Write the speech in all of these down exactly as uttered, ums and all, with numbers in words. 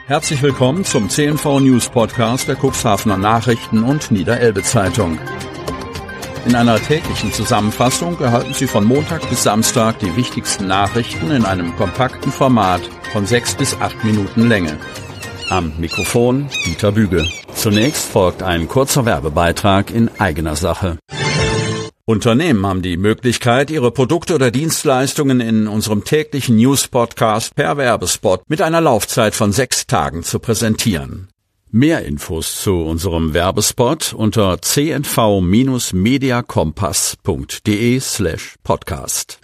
Herzlich willkommen zum C N V News Podcast der Cuxhavener Nachrichten und Niederelbe Zeitung. In einer täglichen Zusammenfassung erhalten Sie von Montag bis Samstag die wichtigsten Nachrichten in einem kompakten Format von sechs bis acht Minuten Länge. Am Mikrofon Dieter Büge. Zunächst folgt ein kurzer Werbebeitrag in eigener Sache. Unternehmen haben die Möglichkeit, ihre Produkte oder Dienstleistungen in unserem täglichen News-Podcast per Werbespot mit einer Laufzeit von sechs Tagen zu präsentieren. Mehr Infos zu unserem Werbespot unter c n v mediakompass punkt d e slash podcast.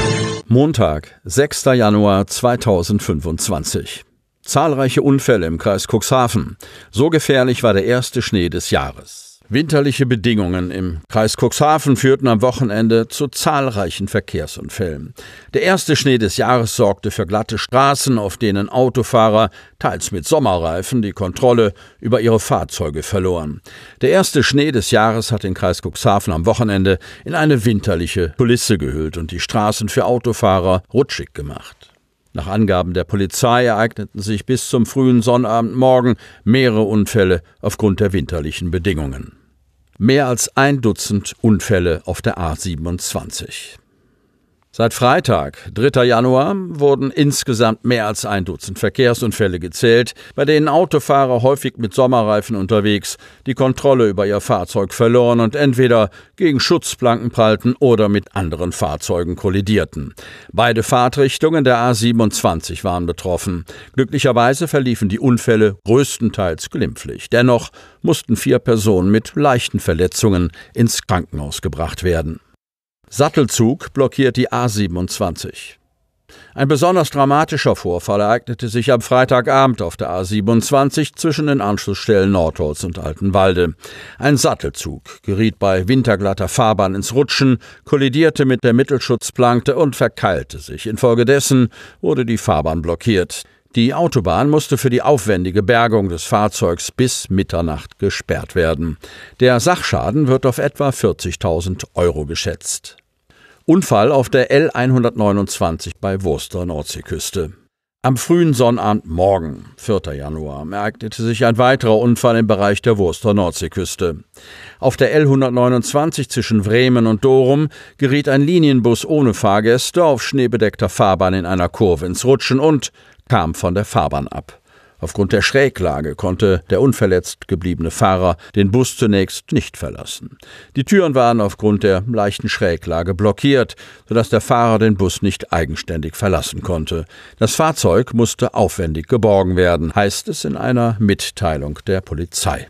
Montag, sechster Januar zweitausendfünfundzwanzig. Zahlreiche Unfälle im Kreis Cuxhaven. So gefährlich war der erste Schnee des Jahres. Winterliche Bedingungen im Kreis Cuxhaven führten am Wochenende zu zahlreichen Verkehrsunfällen. Der erste Schnee des Jahres sorgte für glatte Straßen, auf denen Autofahrer, teils mit Sommerreifen, die Kontrolle über ihre Fahrzeuge verloren. Der erste Schnee des Jahres hat den Kreis Cuxhaven am Wochenende in eine winterliche Kulisse gehüllt und die Straßen für Autofahrer rutschig gemacht. Nach Angaben der Polizei ereigneten sich bis zum frühen Sonnabendmorgen mehrere Unfälle aufgrund der winterlichen Bedingungen. Mehr als ein Dutzend Unfälle auf der A siebenundzwanzig. Seit Freitag, dritter Januar, wurden insgesamt mehr als ein Dutzend Verkehrsunfälle gezählt, bei denen Autofahrer häufig mit Sommerreifen unterwegs die Kontrolle über ihr Fahrzeug verloren und entweder gegen Schutzplanken prallten oder mit anderen Fahrzeugen kollidierten. Beide Fahrtrichtungen der A siebenundzwanzig waren betroffen. Glücklicherweise verliefen die Unfälle größtenteils glimpflich. Dennoch mussten vier Personen mit leichten Verletzungen ins Krankenhaus gebracht werden. Sattelzug blockiert die A siebenundzwanzig. Ein besonders dramatischer Vorfall ereignete sich am Freitagabend auf der A siebenundzwanzig zwischen den Anschlussstellen Nordholz und Altenwalde. Ein Sattelzug geriet bei winterglatter Fahrbahn ins Rutschen, kollidierte mit der Mittelschutzplanke und verkeilte sich. Infolgedessen wurde die Fahrbahn blockiert. Die Autobahn musste für die aufwendige Bergung des Fahrzeugs bis Mitternacht gesperrt werden. Der Sachschaden wird auf etwa vierzigtausend Euro geschätzt. Unfall auf der L hundertneunundzwanzig bei Wurster Nordseeküste. Am frühen Sonnabendmorgen, vierter Januar, ereignete sich ein weiterer Unfall im Bereich der Wurster Nordseeküste. Auf der L hundertneunundzwanzig zwischen Bremen und Dorum geriet ein Linienbus ohne Fahrgäste auf schneebedeckter Fahrbahn in einer Kurve ins Rutschen und kam von der Fahrbahn ab. Aufgrund der Schräglage konnte der unverletzt gebliebene Fahrer den Bus zunächst nicht verlassen. Die Türen waren aufgrund der leichten Schräglage blockiert, sodass der Fahrer den Bus nicht eigenständig verlassen konnte. Das Fahrzeug musste aufwendig geborgen werden, heißt es in einer Mitteilung der Polizei.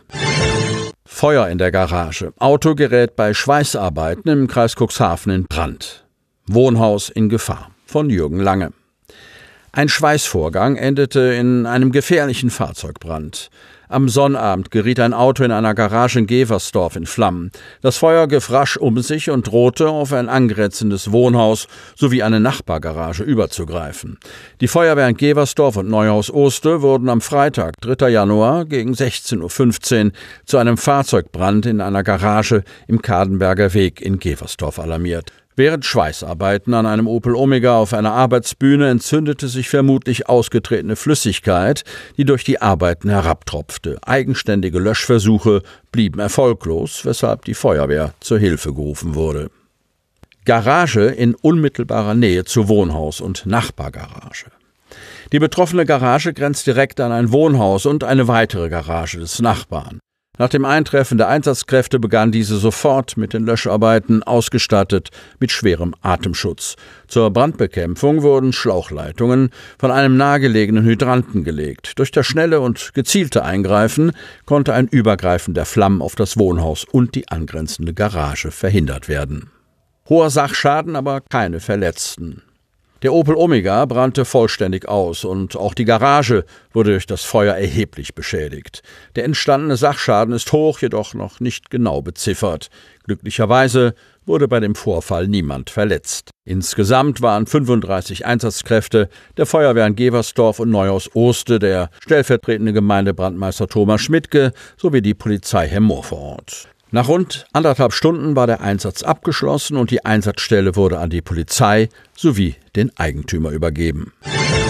Feuer in der Garage. Auto gerät bei Schweißarbeiten im Kreis Cuxhaven in Brand. Wohnhaus in Gefahr. Von Jürgen Lange. Ein Schweißvorgang endete in einem gefährlichen Fahrzeugbrand. Am Sonnabend geriet ein Auto in einer Garage in Geversdorf in Flammen. Das Feuer griff rasch um sich und drohte auf ein angrenzendes Wohnhaus sowie eine Nachbargarage überzugreifen. Die Feuerwehren Geversdorf und Neuhaus-Oste wurden am Freitag, dritter Januar, gegen sechzehn Uhr fünfzehn zu einem Fahrzeugbrand in einer Garage im Kadenberger Weg in Geversdorf alarmiert. Während Schweißarbeiten an einem Opel Omega auf einer Arbeitsbühne entzündete sich vermutlich ausgetretene Flüssigkeit, die durch die Arbeiten herabtropfte. Eigenständige Löschversuche blieben erfolglos, weshalb die Feuerwehr zur Hilfe gerufen wurde. Garage in unmittelbarer Nähe zu Wohnhaus und Nachbargarage. Die betroffene Garage grenzt direkt an ein Wohnhaus und eine weitere Garage des Nachbarn. Nach dem Eintreffen der Einsatzkräfte begann diese sofort mit den Löscharbeiten, ausgestattet mit schwerem Atemschutz. Zur Brandbekämpfung wurden Schlauchleitungen von einem nahegelegenen Hydranten gelegt. Durch das schnelle und gezielte Eingreifen konnte ein Übergreifen der Flammen auf das Wohnhaus und die angrenzende Garage verhindert werden. Hoher Sachschaden, aber keine Verletzten. Der Opel Omega brannte vollständig aus und auch die Garage wurde durch das Feuer erheblich beschädigt. Der entstandene Sachschaden ist hoch, jedoch noch nicht genau beziffert. Glücklicherweise wurde bei dem Vorfall niemand verletzt. Insgesamt waren fünfunddreißig Einsatzkräfte der Feuerwehren Geversdorf und Neuhaus-Oste, der stellvertretende Gemeindebrandmeister Thomas Schmidtke sowie die Polizei Hemmoor vor Ort. Nach rund anderthalb Stunden war der Einsatz abgeschlossen und die Einsatzstelle wurde an die Polizei sowie den Eigentümer übergeben.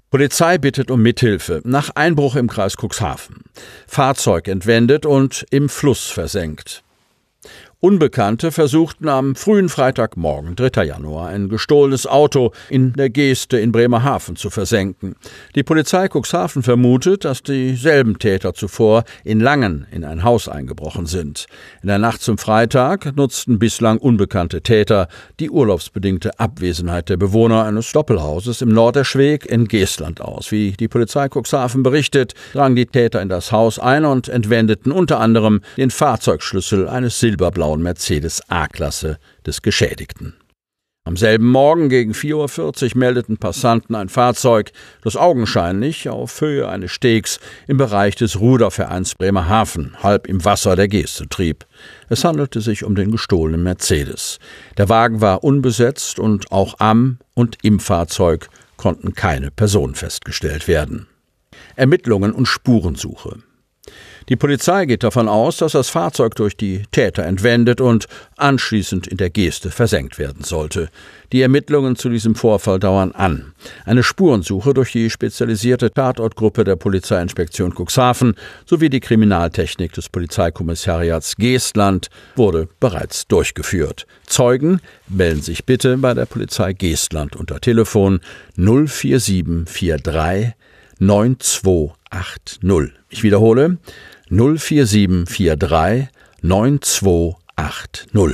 Polizei bittet um Mithilfe nach Einbruch im Kreis Cuxhaven. Fahrzeug entwendet und im Fluss versenkt. Unbekannte versuchten am frühen Freitagmorgen, dritter Januar, ein gestohlenes Auto in der Geeste in Bremerhaven zu versenken. Die Polizei Cuxhaven vermutet, dass dieselben Täter zuvor in Langen in ein Haus eingebrochen sind. In der Nacht zum Freitag nutzten bislang unbekannte Täter die urlaubsbedingte Abwesenheit der Bewohner eines Doppelhauses im Norderschweg in Geestland aus. Wie die Polizei Cuxhaven berichtet, drangen die Täter in das Haus ein und entwendeten unter anderem den Fahrzeugschlüssel eines silberblauen Mercedes A-Klasse des Geschädigten. Am selben Morgen gegen vier Uhr vierzig meldeten Passanten ein Fahrzeug, das augenscheinlich auf Höhe eines Stegs im Bereich des Rudervereins Bremerhaven, halb im Wasser der Geeste trieb. Es handelte sich um den gestohlenen Mercedes. Der Wagen war unbesetzt und auch am und im Fahrzeug konnten keine Personen festgestellt werden. Ermittlungen und Spurensuche. Die Polizei geht davon aus, dass das Fahrzeug durch die Täter entwendet und anschließend in der Geeste versenkt werden sollte. Die Ermittlungen zu diesem Vorfall dauern an. Eine Spurensuche durch die spezialisierte Tatortgruppe der Polizeiinspektion Cuxhaven sowie die Kriminaltechnik des Polizeikommissariats Geestland wurde bereits durchgeführt. Zeugen melden sich bitte bei der Polizei Geestland unter Telefon null vier sieben vier drei neun zwei acht null. Ich wiederhole null vier sieben vier drei neun zwei acht null.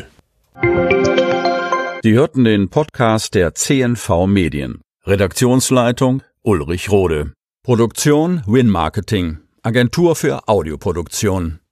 Sie hörten den Podcast der C N V Medien. Redaktionsleitung Ulrich Rode. Produktion Win Marketing, Agentur für Audioproduktion.